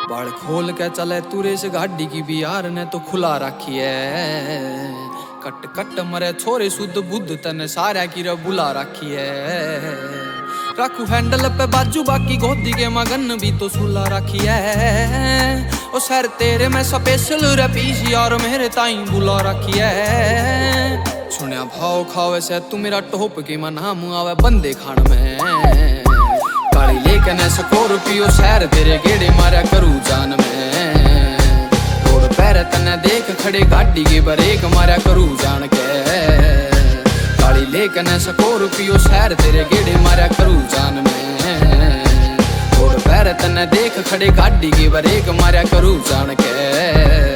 बाल खोल के चले तुरे से गाड़ी की भी यार ने तो खुला रखी है। कट कट मरे छोरे शुद्ध बुद्ध तने सारा की रे बुला रखी है। रखू हैंडल पे बाजू बाकी गोदी के मगन भी तो सुला रखी है। ओ सर तेरे में स्पेशल रे पीसी और मेरे ताई बुला रखी है। सुनिया भाव खावे से तू मेरा टोप की मना मुँह आवे बंदे खान में। काली लेके न स्कॉर्पियो शहर तेरे गेड़े मारा करू जान में। रोड पैर तने देख खड़े गाड़ी के ब्रेक मारा करू जान के। काली लेके न स्कॉर्पियो शहर तेरे गेड़े मारा करू जान में। रोड पैर तने देख खड़े गाड़ी के ब्रेक मारा करू जान के।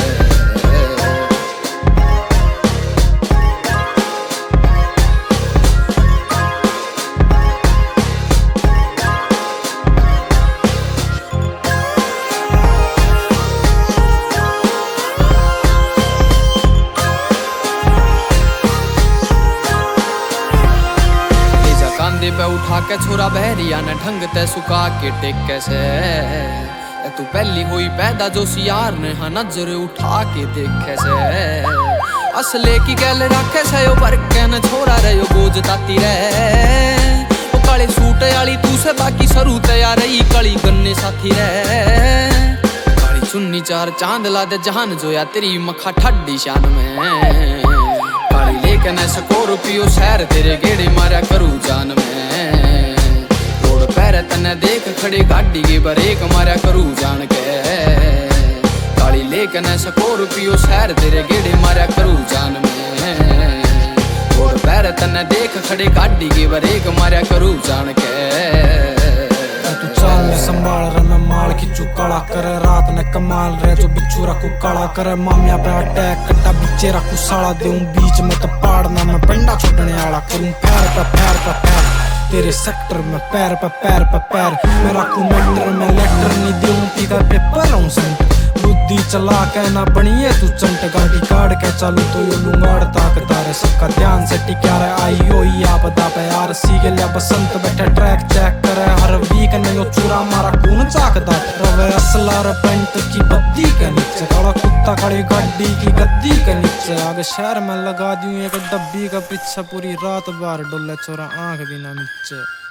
कांधे पे उठा के छोरा बहरिया ने ढंग ते सुखा के टेके से। तू पहली हुई पैदा जो सियार ने हाँ नजर उठा के देखे से। असले की गैल रखे से यो बरके न छोरा रे यो गोज ताती रे। ओ काले सूट आली तू से बाकी सरू तैयार रही कली गन्ने साथी रे। काली चुन्नी चार चांद ला दे जहान जोया तेरी मखा ठड्डी शान में। काली लेके न स्कॉर्पियो शहर तेरे गेड़े मारा करू जान में। रोड पैर तने देख खड़े गाड़ी के ब्रेक मारा करू जान के। काली लेके न स्कॉर्पियो शहर तेरे गेड़े मारा करू जान में। रोड पैर तने देख खड़े गाड़ी के ब्रेक मारा करू जान के। तू चाल ने संभाल रहा मैं माल खिंचू काला करे। रात ने कमाल रहे जो बिच्छू रखू काला करे। मामिया पे अटैक कट्टा बिचे रखू साला दूं बीच में तो पाड़ना मैं पंडा छोड़ने वाला करूं। पैर पे पैर पे पैर तेरे सेक्टर में पैर पे पैर पे पैर। मैं रखू मेंटर में लेटर नहीं दूं पीकर पेपर हूं संत। बुद्धि चला के ना बनिए तू चंट गाड़ी काट के चालू तो यो लुंगाड़ ताकदार। सबका ध्यान से टिका रहे आई हो आपदा पे यार सी के लिया बसंत बैठे ट्रैक चेक करे। हर वीक ने यो चूरा मारा कौन चाकदा रवे असला रे पेंट की बत्ती के नीचे। काला कुत्ता खड़ी गाड़ी की गद्दी के नीचे। आगे शहर में लगा दूं एक डब्बी का पीछे पूरी रात बार डोले चोरा आंख भी ना नीचे।